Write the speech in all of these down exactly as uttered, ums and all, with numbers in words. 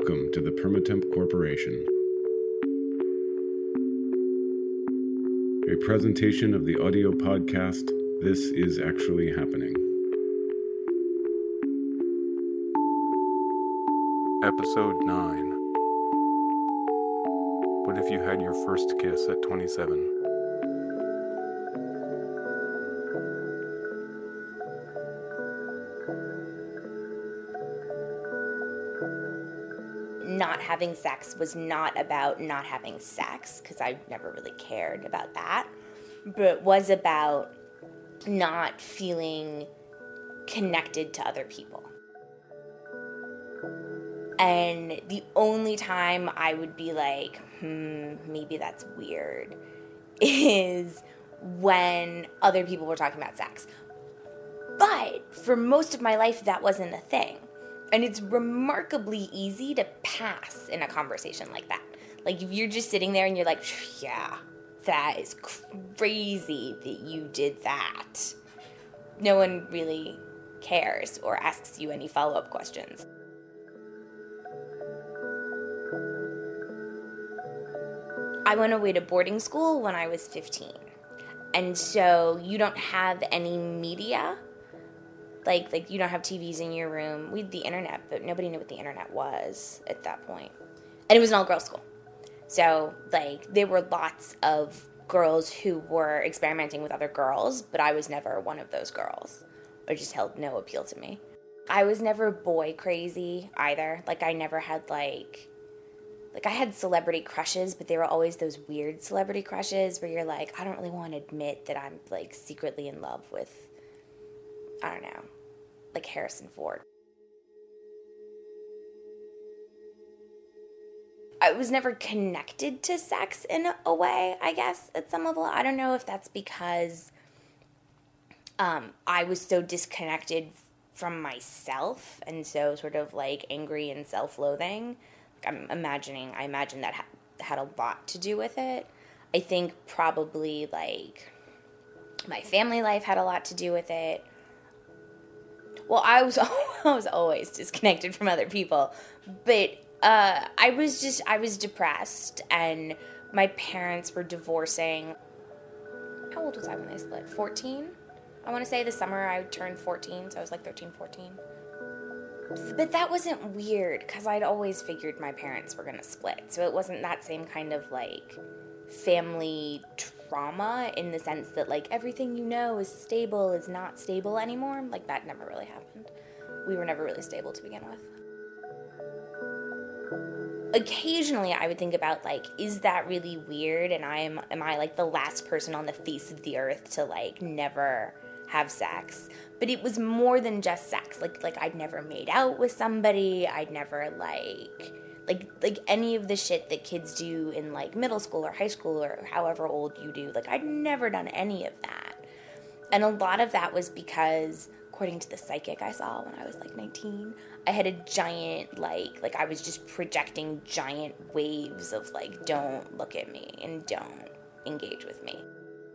Welcome to the Permatemp Corporation. A presentation of the audio podcast, This Is Actually Happening. Episode nine. What if you had your first kiss at twenty-seven? Not having sex was not about not having sex, because I never really cared about that, but it was about not feeling connected to other people. And the only time I would be like, hmm, maybe that's weird, is when other people were talking about sex. But for most of my life, that wasn't a thing. And it's remarkably easy to pass in a conversation like that. Like, if you're just sitting there and you're like, yeah, that is crazy that you did that. No one really cares or asks you any follow-up questions. I went away to boarding school when I was fifteen. And so you don't have any media. Like, like you don't have T Vs in your room. We had the internet, but nobody knew what the internet was at that point. And it was an all-girls school. So, like, there were lots of girls who were experimenting with other girls, but I was never one of those girls. It just held no appeal to me. I was never boy crazy either. Like, I never had, like... Like, I had celebrity crushes, but they were always those weird celebrity crushes where you're like, I don't really want to admit that I'm, like, secretly in love with... I don't know, like Harrison Ford. I was never connected to sex in a way, I guess, at some level. I don't know if that's because um, I was so disconnected from myself and so sort of like angry and self-loathing. I'm imagining, I imagine that ha- had a lot to do with it. I think probably like my family life had a lot to do with it. Well, I was I was always disconnected from other people, but uh, I was just, I was depressed, and my parents were divorcing. How old was I when they split? fourteen? I want to say the summer I turned fourteen, so I was like thirteen, fourteen. But that wasn't weird, because I'd always figured my parents were going to split, so it wasn't that same kind of, like, family trauma in the sense that, like, everything you know is stable is not stable anymore. Like, that never really happened. We were never really stable to begin with. Occasionally I would think about, like, is that really weird, and I am, am I, like, the last person on the face of the earth to, like, never have sex? But it was more than just sex. Like, like I'd never made out with somebody. I'd never, like... Like, like any of the shit that kids do in, like, middle school or high school or however old you do. Like, I'd never done any of that. And a lot of that was because, according to the psychic I saw when I was, like, nineteen, I had a giant, like, like, I was just projecting giant waves of, like, don't look at me and don't engage with me.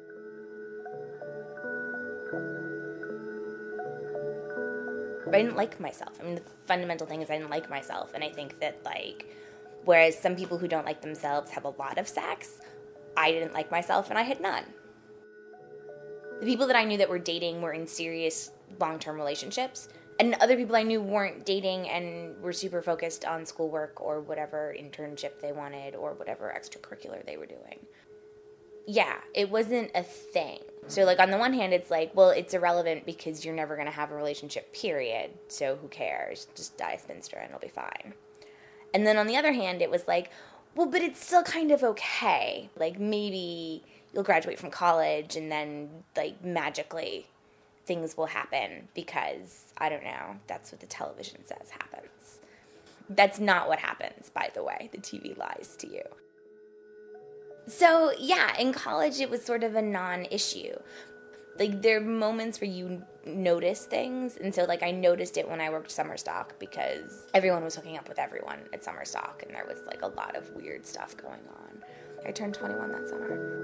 I didn't like myself. I mean, the fundamental thing is I didn't like myself, and I think that, like, whereas some people who don't like themselves have a lot of sex, I didn't like myself, and I had none. The people that I knew that were dating were in serious long-term relationships, and other people I knew weren't dating and were super focused on schoolwork or whatever internship they wanted or whatever extracurricular they were doing. Yeah, it wasn't a thing. So, like, on the one hand, it's like, well, it's irrelevant because you're never going to have a relationship, period. So who cares? Just die a spinster and it'll be fine. And then on the other hand, it was like, well, but it's still kind of okay. Like, maybe you'll graduate from college and then, like, magically things will happen because, I don't know, that's what the television says happens. That's not what happens, by the way. The T V lies to you. So, yeah, in college it was sort of a non-issue. Like, there are moments where you notice things, and so, like, I noticed it when I worked summer stock because everyone was hooking up with everyone at summer stock, and there was, like, a lot of weird stuff going on. I turned twenty-one that summer.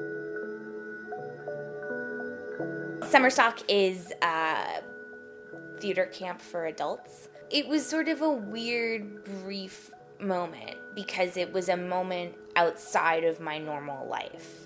Summer stock is uh, theater camp for adults. It was sort of a weird, brief moment because it was a moment outside of my normal life.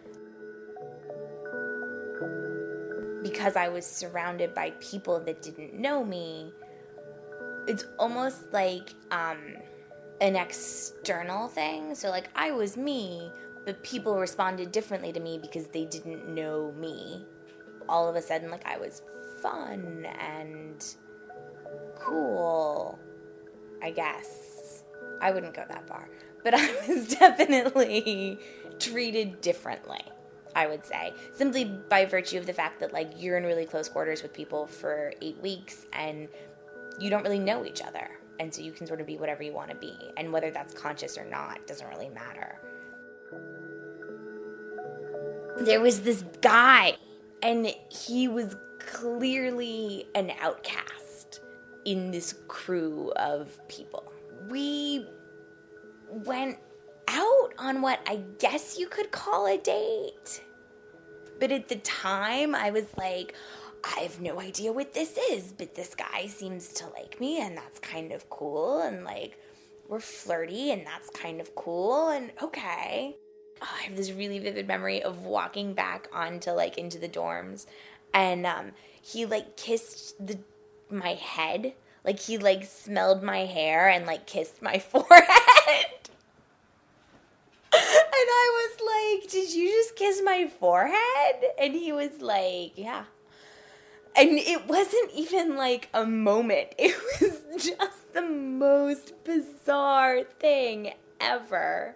Because I was surrounded by people that didn't know me, it's almost like um, an external thing. So, like, I was me, but people responded differently to me because they didn't know me. All of a sudden, like, I was fun and cool, I guess. I wouldn't go that far. But I was definitely treated differently, I would say. Simply by virtue of the fact that, like, you're in really close quarters with people for eight weeks and you don't really know each other. And so you can sort of be whatever you want to be. And whether that's conscious or not doesn't really matter. There was this guy, and he was clearly an outcast in this crew of people. We went out on what I guess you could call a date. But at the time, I was like, I have no idea what this is, but this guy seems to like me, and that's kind of cool, and, like, we're flirty, and that's kind of cool, and okay. Oh, I have this really vivid memory of walking back onto, like, into the dorms, and um, he, like, kissed the my head. Like, he, like, smelled my hair and, like, kissed my forehead. And I was like, did you just kiss my forehead? And he was like, yeah. And it wasn't even, like, a moment. It was just the most bizarre thing ever.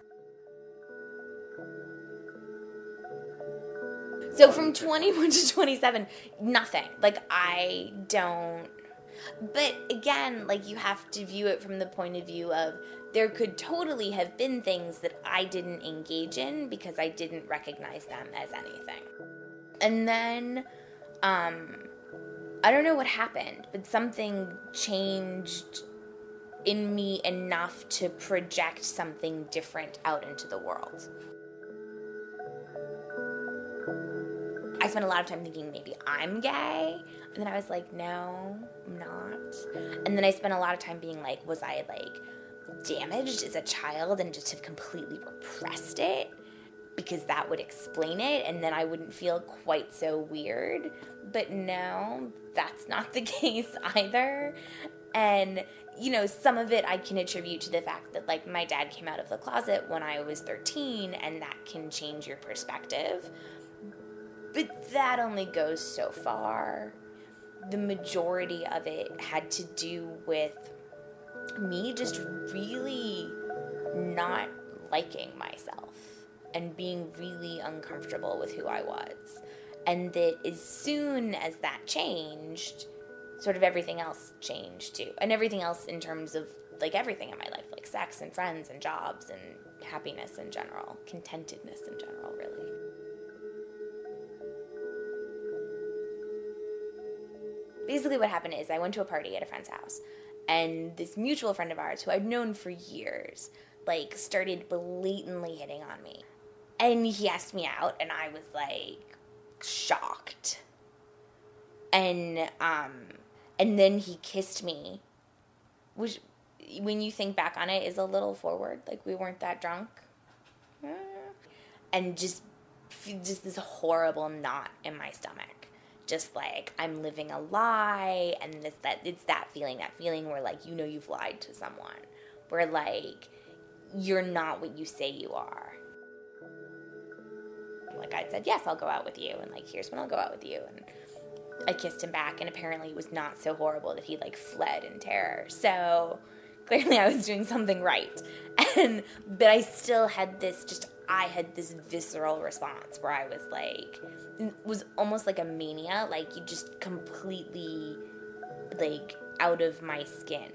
So from twenty-one to twenty-seven, nothing. Like, I don't... But again, like, you have to view it from the point of view of there could totally have been things that I didn't engage in because I didn't recognize them as anything. And then, um, I don't know what happened, but something changed in me enough to project something different out into the world. I spent a lot of time thinking maybe I'm gay, and then I was like, no, I'm not. And then I spent a lot of time being like, was I, like, damaged as a child and just have completely repressed it? Because that would explain it, and then I wouldn't feel quite so weird. But no, that's not the case either. And, you know, some of it I can attribute to the fact that, like, my dad came out of the closet when I was thirteen, and that can change your perspective. But that only goes so far. The majority of it had to do with me just really not liking myself and being really uncomfortable with who I was. And that as soon as that changed, sort of everything else changed too. And everything else in terms of, like, everything in my life, like sex and friends and jobs and happiness in general, contentedness in general, really. Basically what happened is I went to a party at a friend's house, and this mutual friend of ours who I'd known for years, like, started blatantly hitting on me. And he asked me out, and I was, like, shocked. And, um, and then he kissed me, which, when you think back on it, is a little forward. Like, we weren't that drunk. And just, just this horrible knot in my stomach. Just like, I'm living a lie, and it's that, it's that feeling, that feeling where, like, you know you've lied to someone. Where, like, you're not what you say you are. Like, I said, yes, I'll go out with you, and, like, here's when I'll go out with you. And I kissed him back, and apparently it was not so horrible that he, like, fled in terror. So, clearly I was doing something right. And, but I still had this, just, I had this visceral response where I was, like, it was almost like a mania, like, you just completely, like, out of my skin.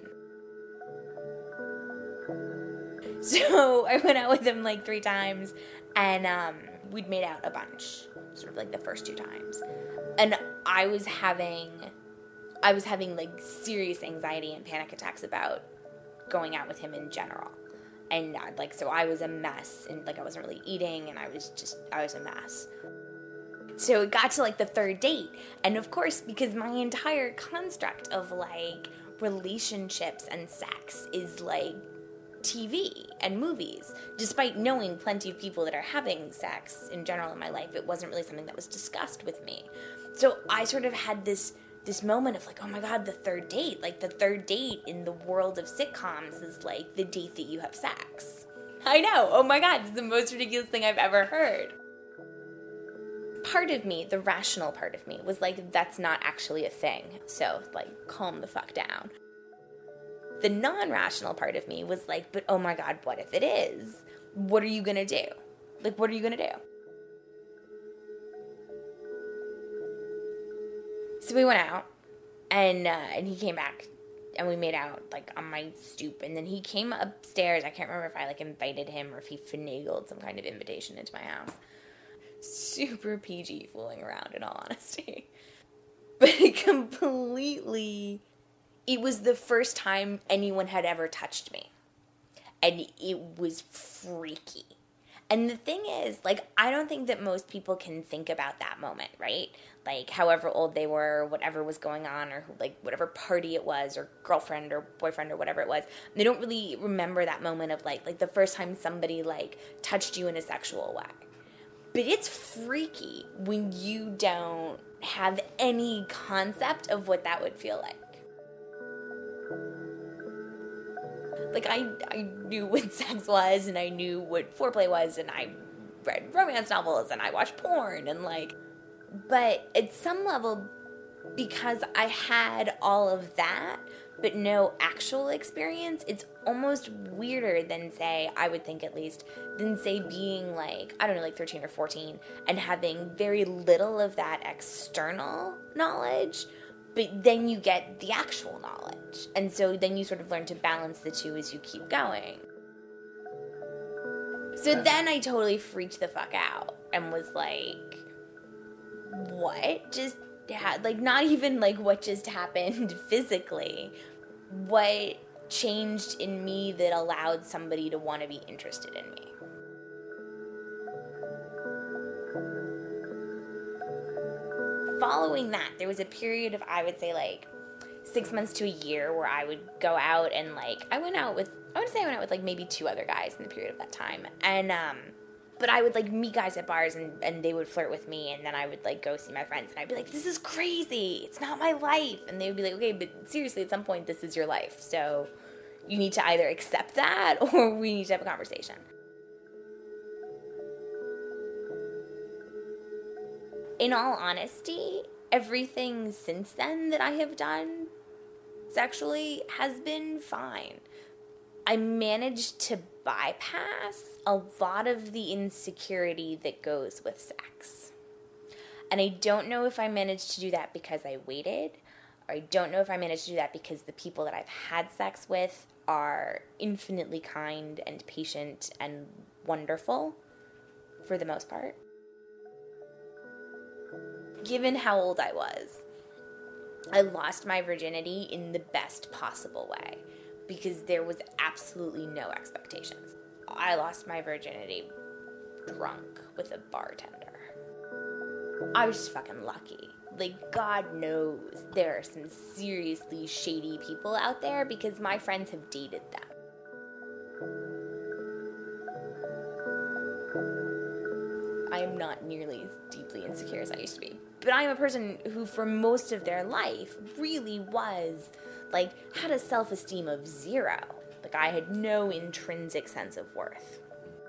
So I went out with him, like, three times, and um, we'd made out a bunch, sort of, like, the first two times. And I was having, I was having, like, serious anxiety and panic attacks about going out with him in general. And, uh, like, so I was a mess, and, like, I wasn't really eating, and I was just, I was a mess. So it got to, like, the third date, and of course, because my entire construct of, like, relationships and sex is, like, T V and movies. Despite knowing plenty of people that are having sex in general in my life, it wasn't really something that was discussed with me. So I sort of had this this moment of like, oh my God, the third date. Like, the third date in the world of sitcoms is like the date that you have sex. I know. Oh my God, it's the most ridiculous thing I've ever heard. Part of me, the rational part of me, was like, that's not actually a thing. So, like, calm the fuck down. The non-rational part of me was like, but oh my God, what if it is? What are you gonna do? Like, what are you gonna do? So we went out, and uh, and he came back, and we made out, like, on my stoop, and then he came upstairs. I can't remember if I, like, invited him or if he finagled some kind of invitation into my house. Super P G fooling around, in all honesty. But it completely... It was the first time anyone had ever touched me. And it was freaky. And the thing is, like, I don't think that most people can think about that moment, right? Like, however old they were, whatever was going on, or, like, whatever party it was, or girlfriend or boyfriend or whatever it was. They don't really remember that moment of, like, like the first time somebody, like, touched you in a sexual way. But it's freaky when you don't have any concept of what that would feel like. Like, I, I knew what sex was, and I knew what foreplay was, and I read romance novels, and I watched porn, and, like... But at some level, because I had all of that, but no actual experience, it's almost weirder than, say, I would think at least, than, say, being, like, I don't know, like thirteen or fourteen, and having very little of that external knowledge, but then you get the actual knowledge. And so then you sort of learn to balance the two as you keep going. So then I totally freaked the fuck out and was like, what just had, like, not even like what just happened physically, what changed in me that allowed somebody to want to be interested in me. Following that, there was a period of, I would say, like, six months to a year where I would go out and, like, I went out with, I would say I went out with, like, maybe two other guys in the period of that time. And, um, but I would, like, meet guys at bars, and, and they would flirt with me, and then I would, like, go see my friends, and I'd be like, this is crazy, it's not my life. And they would be like, okay, but seriously, at some point, this is your life, so you need to either accept that, or we need to have a conversation. In all honesty, everything since then that I have done sexually has been fine. I managed to bypass a lot of the insecurity that goes with sex. And I don't know if I managed to do that because I waited, or I don't know if I managed to do that because the people that I've had sex with are infinitely kind and patient and wonderful, for the most part. Given how old I was, I lost my virginity in the best possible way because there was absolutely no expectations. I lost my virginity drunk with a bartender. I was just fucking lucky. Like, God knows there are some seriously shady people out there because my friends have dated them. I am not nearly as deeply insecure as I used to be. But I am a person who, for most of their life, really was, like, had a self-esteem of zero. Like, I had no intrinsic sense of worth.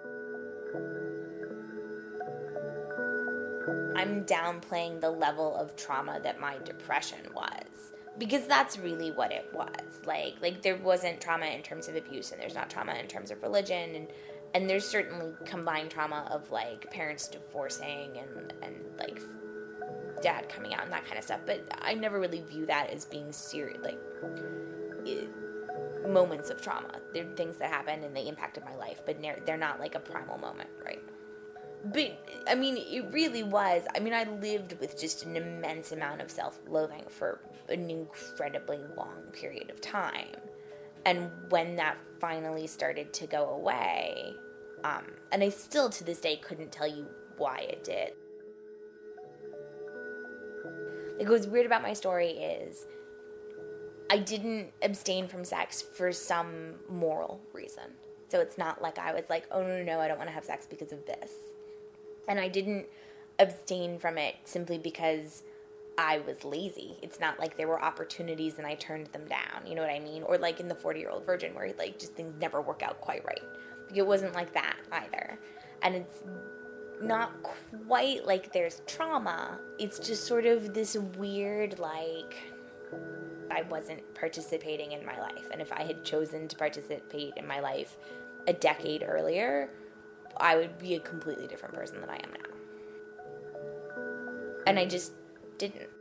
I'm downplaying the level of trauma that my depression was. Because that's really what it was. Like, like there wasn't trauma in terms of abuse, and there's not trauma in terms of religion, and And there's certainly combined trauma of, like, parents divorcing and, and, like, dad coming out and that kind of stuff. But I never really view that as being serious, like, it, moments of trauma. They're things that happened and they impacted my life, but they're, they're not, like, a primal moment, right? But, I mean, it really was. I mean, I lived with just an immense amount of self-loathing for an incredibly long period of time. And when that finally started to go away, um, and I still to this day couldn't tell you why it did. Like, what's weird about my story is I didn't abstain from sex for some moral reason. So it's not like I was like, oh, no, no, no, I don't want to have sex because of this. And I didn't abstain from it simply because I was lazy. It's not like there were opportunities and I turned them down. You know what I mean? Or like in the forty-year-old virgin where like just things never work out quite right. It wasn't like that either. And it's not quite like there's trauma. It's just sort of this weird, like, I wasn't participating in my life. And if I had chosen to participate in my life a decade earlier, I would be a completely different person than I am now. And I just didn't.